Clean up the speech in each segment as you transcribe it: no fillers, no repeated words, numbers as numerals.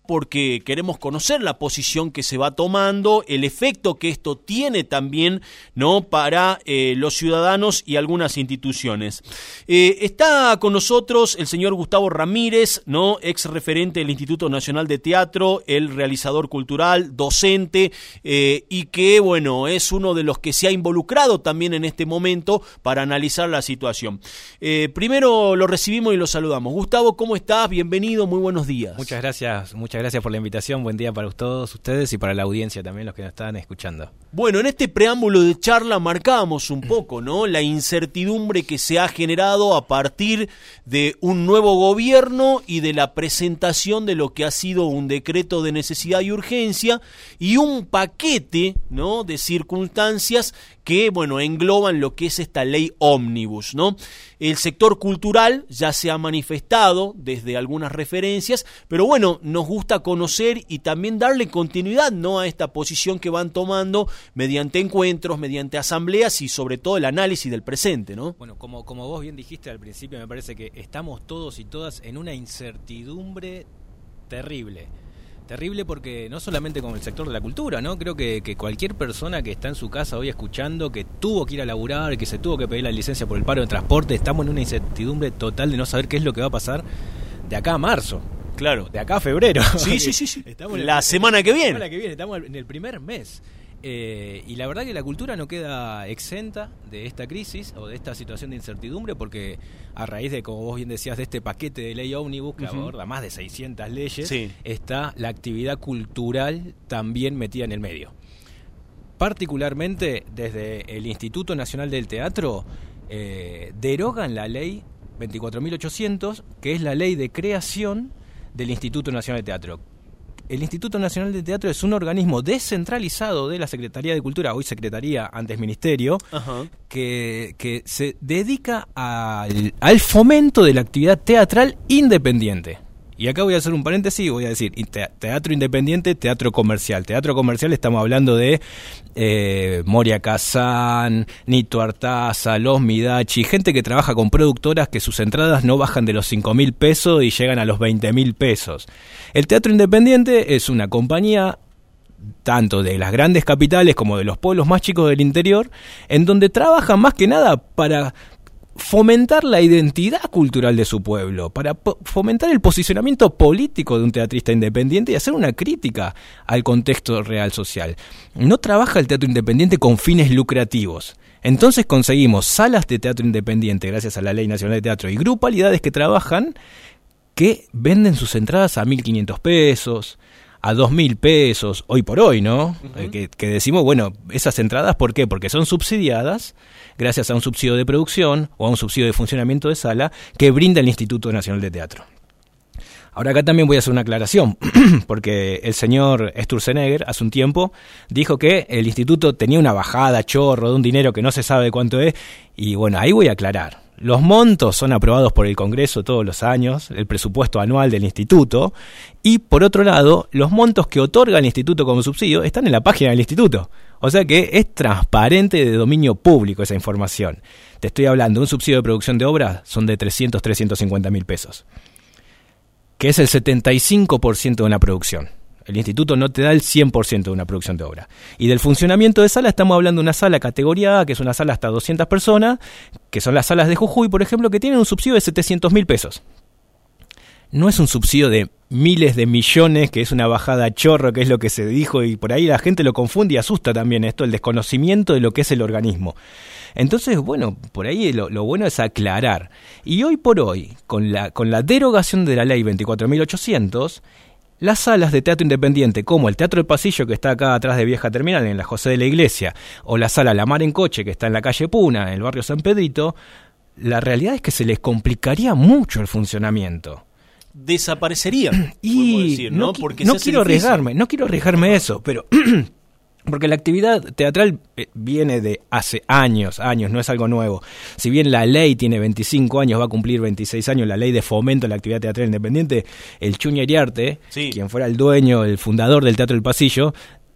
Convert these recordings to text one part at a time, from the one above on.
porque queremos conocer la posición que se va tomando, el efecto que esto tiene también, ¿no?, para los ciudadanos y algunas instituciones. Está con nosotros el señor Gustavo Ramírez, ¿no?, ex referente del Instituto Nacional de Teatro, el realizador cultural, docente, y que, bueno, es uno de los que se ha involucrado también en este momento para analizar la situación. Primero lo recibimos y lo saludamos. Gustavo, ¿cómo estás? Bienvenido, muy buenos días. Muchas gracias por la invitación. Buen día para todos ustedes y para la audiencia también, los que nos están escuchando. Bueno, en este preámbulo de charla marcábamos un poco, ¿no?, la incertidumbre que se ha generado a partir de un nuevo gobierno y de la presentación de lo que ha sido un decreto de necesidad y urgencia y un paquete, ¿no?, de circunstancias que, bueno, engloban lo que es esta ley ómnibus, ¿no? El sector cultural ya se ha manifestado desde algunas referencias, pero bueno, nos gusta conocer y también darle continuidad, ¿no?, a esta posición que van tomando mediante encuentros, mediante asambleas y sobre todo el análisis del presente, ¿no? Bueno, como vos bien dijiste al principio, me parece que estamos todos y todas en una incertidumbre terrible. Terrible porque no solamente con el sector de la cultura, ¿no? Creo que cualquier persona que está en su casa hoy escuchando, que tuvo que ir a laburar, que se tuvo que pedir la licencia por el paro de transporte, estamos en una incertidumbre total de no saber qué es lo que va a pasar de acá a marzo. Claro. De acá a febrero. Sí. Estamos la semana que viene. Estamos en el primer mes. Y la verdad que la cultura no queda exenta de esta crisis o de esta situación de incertidumbre, porque a raíz de, como vos bien decías, de este paquete de ley ómnibus que aborda más de 600 leyes, sí, está la actividad cultural también metida en el medio. Particularmente desde el Instituto Nacional del Teatro derogan la ley 24.800, que es la ley de creación del Instituto Nacional de Teatro. El Instituto Nacional de Teatro es un organismo descentralizado de la Secretaría de Cultura, hoy Secretaría, antes Ministerio, que se dedica al fomento de la actividad teatral independiente. Y acá voy a hacer un paréntesis y voy a decir teatro independiente, teatro comercial. Teatro comercial estamos hablando de Moria Kazan, Nito Artaza, Los Midachi, gente que trabaja con productoras que sus entradas no bajan de los 5.000 pesos y llegan a los 20.000 pesos. El teatro independiente es una compañía tanto de las grandes capitales como de los pueblos más chicos del interior, en donde trabajan más que nada para fomentar la identidad cultural de su pueblo, para fomentar el posicionamiento político de un teatrista independiente y hacer una crítica al contexto real social. No trabaja el teatro independiente con fines lucrativos. Entonces conseguimos salas de teatro independiente gracias a la Ley Nacional de Teatro y grupalidades que trabajan, que venden sus entradas a 1.500 pesos, a 2.000 pesos, hoy por hoy, ¿no? Que decimos, bueno, esas entradas, ¿por qué? Porque son subsidiadas gracias a un subsidio de producción o a un subsidio de funcionamiento de sala que brinda el Instituto Nacional de Teatro. Ahora acá también voy a hacer una aclaración, porque el señor Sturzenegger hace un tiempo dijo que el instituto tenía una bajada, chorro, de un dinero que no se sabe cuánto es, y bueno, ahí voy a aclarar. Los montos son aprobados por el Congreso todos los años, el presupuesto anual del instituto, y por otro lado, los montos que otorga el instituto como subsidio están en la página del instituto. O sea que es transparente, de dominio público esa información. Te estoy hablando, un subsidio de producción de obra son de 350.000 pesos, que es el 75% de una producción. El instituto no te da el 100% de una producción de obra. Y del funcionamiento de sala estamos hablando de una sala categoría A, que es una sala hasta 200 personas, que son las salas de Jujuy, por ejemplo, que tienen un subsidio de 700.000 pesos. No es un subsidio de miles de millones, que es una bajada a chorro, que es lo que se dijo, y por ahí la gente lo confunde y asusta también esto, el desconocimiento de lo que es el organismo. Entonces, bueno, por ahí lo bueno es aclarar. Y hoy por hoy, con la derogación de la ley 24.800, las salas de teatro independiente, como el Teatro del Pasillo, que está acá atrás de Vieja Terminal, en la José de la Iglesia, o la sala La Mar en Coche, que está en la calle Puna, en el barrio San Pedrito, la realidad es que se les complicaría mucho el funcionamiento. Desaparecerían, y decir, ¿no? Porque no quiero arriesgarme eso, pero porque la actividad teatral viene de hace años, no es algo nuevo. Si bien la ley tiene 25 años, va a cumplir 26 años, la ley de fomento de la actividad teatral independiente, el Chuña Iriarte, sí, quien fuera el dueño, el fundador del Teatro del Pasillo,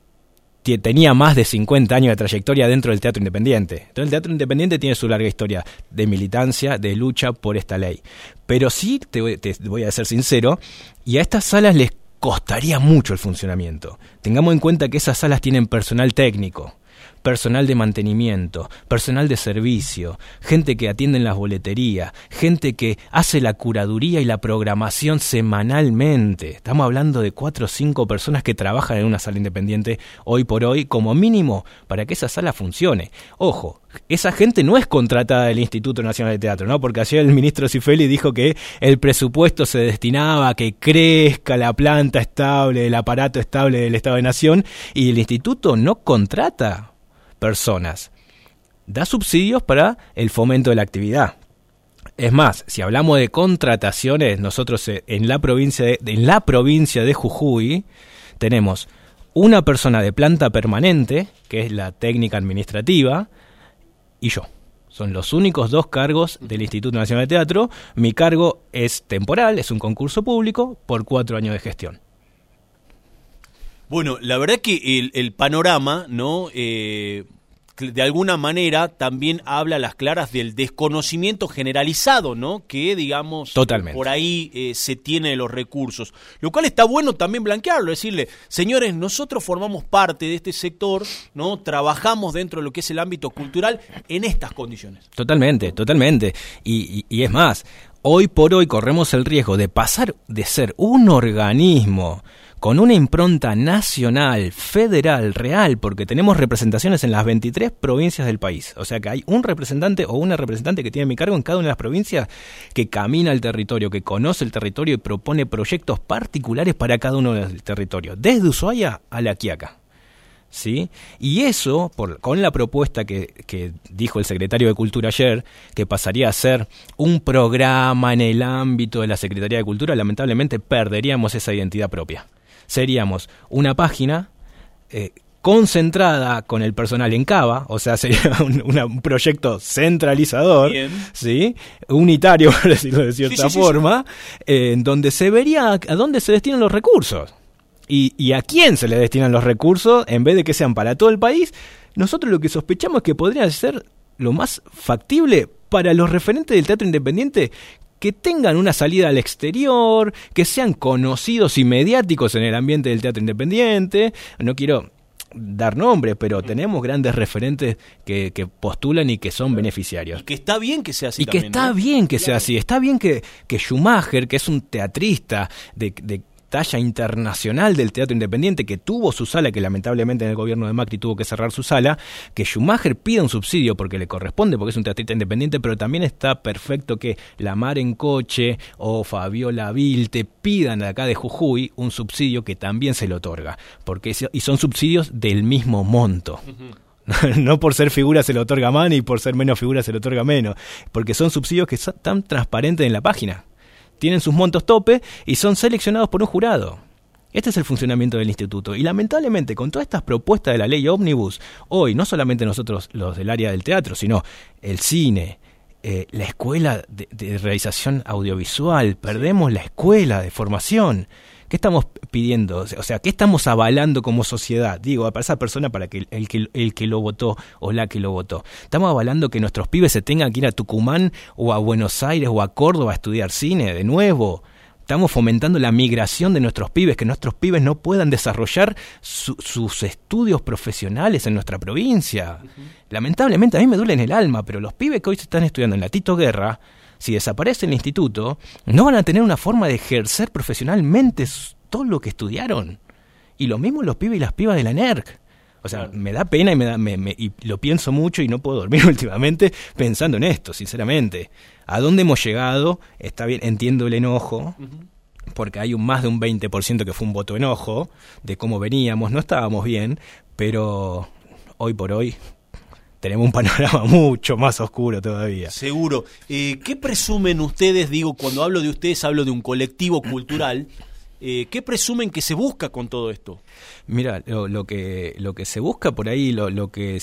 tenía más de 50 años de trayectoria dentro del teatro independiente. Entonces el teatro independiente tiene su larga historia de militancia, de lucha por esta ley. Pero sí, te voy a ser sincero, y a estas salas les costaría mucho el funcionamiento. Tengamos en cuenta que esas salas tienen personal técnico, personal de mantenimiento, personal de servicio, gente que atiende en las boleterías, gente que hace la curaduría y la programación semanalmente. Estamos hablando de 4 o 5 personas que trabajan en una sala independiente hoy por hoy, como mínimo, para que esa sala funcione. Ojo, esa gente no es contratada del Instituto Nacional de Teatro, ¿no? Porque ayer el ministro Cifeli dijo que el presupuesto se destinaba a que crezca la planta estable, el aparato estable del Estado de Nación, y el instituto no contrata personas, da subsidios para el fomento de la actividad. Es más, si hablamos de contrataciones, nosotros en la provincia de Jujuy tenemos una persona de planta permanente, que es la técnica administrativa, y yo. Son los únicos 2 cargos del Instituto Nacional de Teatro. Mi cargo es temporal, es un concurso público por 4 años de gestión. Bueno, la verdad que el panorama, ¿no? De alguna manera también habla a las claras del desconocimiento generalizado, ¿no? Que, digamos, totalmente, por ahí se tiene de los recursos. Lo cual está bueno también blanquearlo, decirle, señores, nosotros formamos parte de este sector, ¿no? Trabajamos dentro de lo que es el ámbito cultural en estas condiciones. Totalmente. Y es más, hoy por hoy corremos el riesgo de pasar de ser un organismo con una impronta nacional, federal, real, porque tenemos representaciones en las 23 provincias del país. O sea que hay un representante o una representante que tiene mi cargo en cada una de las provincias que camina el territorio, que conoce el territorio y propone proyectos particulares para cada uno del territorio, desde Ushuaia a La Quiaca. ¿Sí? Y eso, con la propuesta que dijo el secretario de Cultura ayer, que pasaría a ser un programa en el ámbito de la Secretaría de Cultura, lamentablemente perderíamos esa identidad propia. Seríamos una página concentrada con el personal en Cava, o sea, sería un proyecto centralizador, ¿sí? Unitario, por decirlo de cierta forma, en donde se vería a dónde se destinan los recursos y a quién se le destinan los recursos, en vez de que sean para todo el país. Nosotros lo que sospechamos es que podría ser lo más factible para los referentes del teatro independiente, que tengan una salida al exterior, que sean conocidos y mediáticos en el ambiente del teatro independiente. No quiero dar nombres, pero tenemos grandes referentes que postulan y que son beneficiarios. Y que está bien que sea así. Y también, que está, ¿no?, bien que sea así. Está bien que Schumacher, que es un teatrista de talla internacional del teatro independiente, que tuvo su sala, que lamentablemente en el gobierno de Macri tuvo que cerrar su sala, que Schumacher pida un subsidio porque le corresponde, porque es un teatrista independiente, pero también está perfecto que La Mar en Coche o Fabiola Vilte pidan de acá de Jujuy un subsidio que también se le otorga, y son subsidios del mismo monto. No por ser figura se le otorga más, ni por ser menos figura se le otorga menos, porque son subsidios que están transparentes en la página. Tienen sus montos tope y son seleccionados por un jurado. Este es el funcionamiento del instituto. Y lamentablemente, con todas estas propuestas de la ley Ómnibus, hoy no solamente nosotros los del área del teatro, sino el cine, la escuela de realización audiovisual, perdemos la escuela de formación. ¿Qué estamos pidiendo? O sea, ¿qué estamos avalando como sociedad? Digo, para esa persona, para que el que lo votó o la que lo votó. ¿Estamos avalando que nuestros pibes se tengan que ir a Tucumán o a Buenos Aires o a Córdoba a estudiar cine de nuevo? Estamos fomentando la migración de nuestros pibes, que nuestros pibes no puedan desarrollar sus estudios profesionales en nuestra provincia. Lamentablemente, a mí me duele en el alma, pero los pibes que hoy se están estudiando en la Tito Guerra, si desaparece el instituto, no van a tener una forma de ejercer profesionalmente todo lo que estudiaron. Y lo mismo los pibes y las pibas de la NERC. O sea, me da pena y lo pienso mucho y no puedo dormir últimamente pensando en esto, sinceramente. ¿A dónde hemos llegado? Está bien, entiendo el enojo, porque hay más de un 20% que fue un voto enojo de cómo veníamos, no estábamos bien, pero hoy por hoy tenemos un panorama mucho más oscuro todavía. Seguro. ¿Qué presumen ustedes? Digo, cuando hablo de ustedes, hablo de un colectivo cultural. ¿Qué presumen que se busca con todo esto? Mira, lo que se busca por ahí, lo que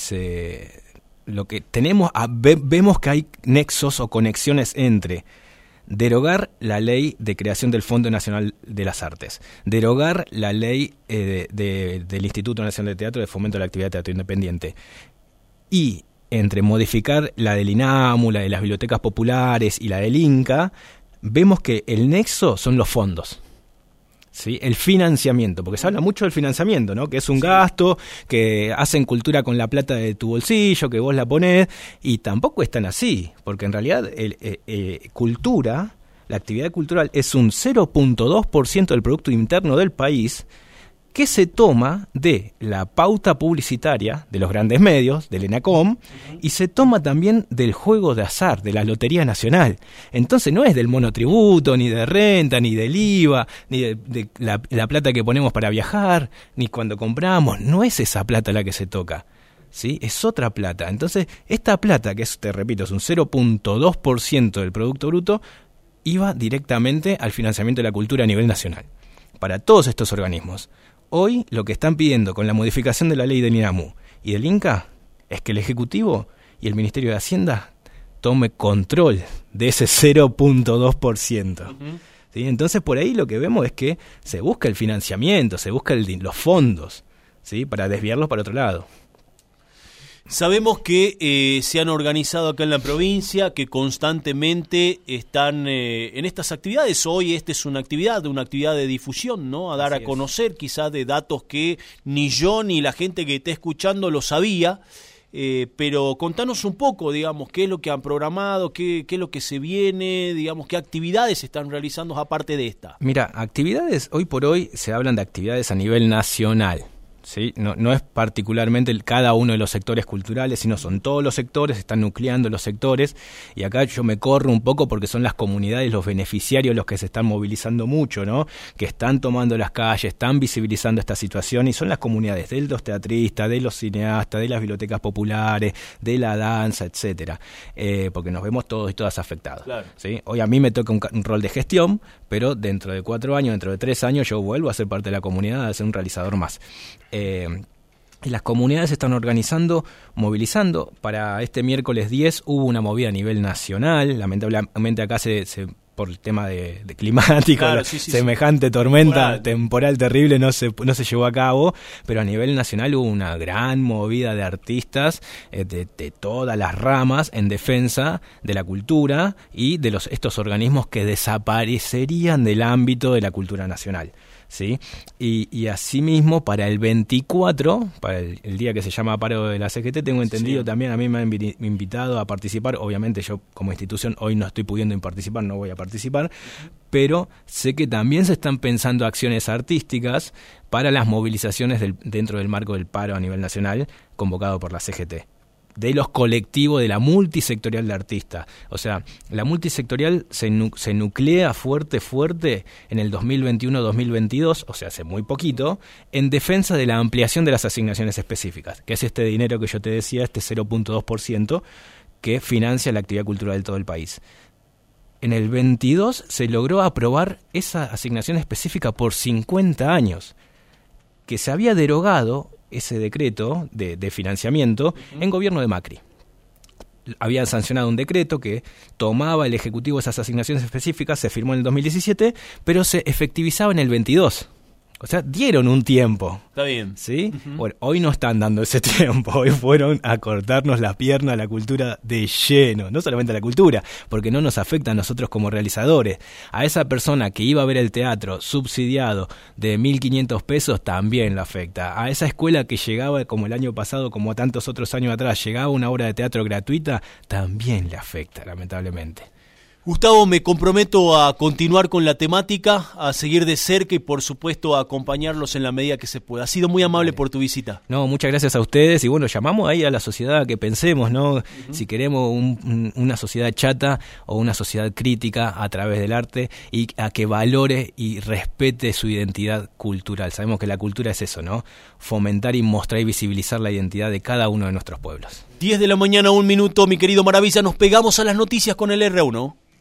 tenemos, vemos que hay nexos o conexiones entre derogar la ley de creación del Fondo Nacional de las Artes, derogar la ley del Instituto Nacional de Teatro de Fomento de la Actividad de Teatro Independiente, y entre modificar la del INAMU, la de las bibliotecas populares y la del INCA, vemos que el nexo son los fondos. ¿sí? El financiamiento, porque se habla mucho del financiamiento, ¿no? Que es un gasto, que hacen cultura con la plata de tu bolsillo, que vos la ponés, y tampoco es tan así, porque en realidad cultura, la actividad cultural es un 0.2% del Producto Interno del país, que se toma de la pauta publicitaria de los grandes medios, del ENACOM, y se toma también del juego de azar, de la Lotería Nacional. Entonces no es del monotributo, ni de renta, ni del IVA, ni de la plata que ponemos para viajar, ni cuando compramos, no es esa plata la que se toca, ¿sí? Es otra plata. Entonces, esta plata, que es, te repito, es un 0.2% del Producto Bruto, iba directamente al financiamiento de la cultura a nivel nacional, para todos estos organismos. Hoy lo que están pidiendo con la modificación de la ley del INAMU y del INCA es que el Ejecutivo y el Ministerio de Hacienda tome control de ese 0.2%. ¿Sí? Entonces por ahí lo que vemos es que se busca el financiamiento, se busca los fondos, ¿sí? Para desviarlos para otro lado. Sabemos que se han organizado acá en la provincia, que constantemente están en estas actividades. Hoy esta es una actividad de difusión, ¿no? A dar a conocer quizás de datos que ni yo ni la gente que esté escuchando lo sabía. Pero contanos un poco, digamos, qué es lo que han programado, qué es lo que se viene, digamos, qué actividades se están realizando aparte de esta. Mira, actividades, hoy por hoy se hablan de actividades a nivel nacional. ¿Sí? No es particularmente cada uno de los sectores culturales, sino son todos los sectores, están nucleando los sectores, y acá yo me corro un poco porque son las comunidades, los beneficiarios los que se están movilizando mucho, ¿no? Que están tomando las calles, están visibilizando esta situación, y son las comunidades de los teatristas, de los cineastas, de las bibliotecas populares, de la danza, etcétera, porque nos vemos todos y todas afectados. Claro. ¿Sí? Hoy a mí me toca un rol de gestión, pero dentro de 4 años, dentro de 3 años, yo vuelvo a ser parte de la comunidad, a ser un realizador más. Y las comunidades se están organizando, movilizando. Para este miércoles 10 hubo una movida a nivel nacional. Lamentablemente acá por el tema de climático, claro, semejante tormenta temporal terrible no se llevó a cabo, pero a nivel nacional hubo una gran movida de artistas de todas las ramas en defensa de la cultura y de estos organismos que desaparecerían del ámbito de la cultura nacional. ¿Sí? Y asimismo para el 24, para el día que se llama paro de la CGT, tengo entendido también, a mí me han invitado a participar. Obviamente yo como institución hoy no estoy pudiendo participar, no voy a participar, pero sé que también se están pensando acciones artísticas para las movilizaciones dentro del marco del paro a nivel nacional convocado por la CGT, de los colectivos, de la multisectorial de artistas. O sea, la multisectorial se nuclea fuerte en el 2021-2022, o sea, hace muy poquito, en defensa de la ampliación de las asignaciones específicas, que es este dinero que yo te decía, este 0.2%, que financia la actividad cultural de todo el país. En el 22 se logró aprobar esa asignación específica por 50 años, que se había derogado ese decreto de financiamiento en gobierno de Macri. Habían sancionado un decreto que tomaba el Ejecutivo esas asignaciones específicas, se firmó en el 2017, pero se efectivizaba en el 22. O sea, dieron un tiempo. Está bien. ¿Sí? Bueno, hoy no están dando ese tiempo. Hoy fueron a cortarnos la pierna a la cultura de lleno. No solamente a la cultura, porque no nos afecta a nosotros como realizadores. A esa persona que iba a ver el teatro subsidiado de 1.500 pesos también lo afecta. A esa escuela que llegaba, como el año pasado, como tantos otros años atrás, llegaba una obra de teatro gratuita, también le afecta, lamentablemente. Gustavo, me comprometo a continuar con la temática, a seguir de cerca y por supuesto a acompañarlos en la medida que se pueda. Ha sido muy amable por tu visita. No, muchas gracias a ustedes y bueno, llamamos ahí a la sociedad a que pensemos, ¿no? Si queremos una sociedad chata o una sociedad crítica a través del arte y a que valore y respete su identidad cultural. Sabemos que la cultura es eso, ¿no? Fomentar y mostrar y visibilizar la identidad de cada uno de nuestros pueblos. 10 de la mañana, 1 minuto, mi querido Maravilla, nos pegamos a las noticias con el R1.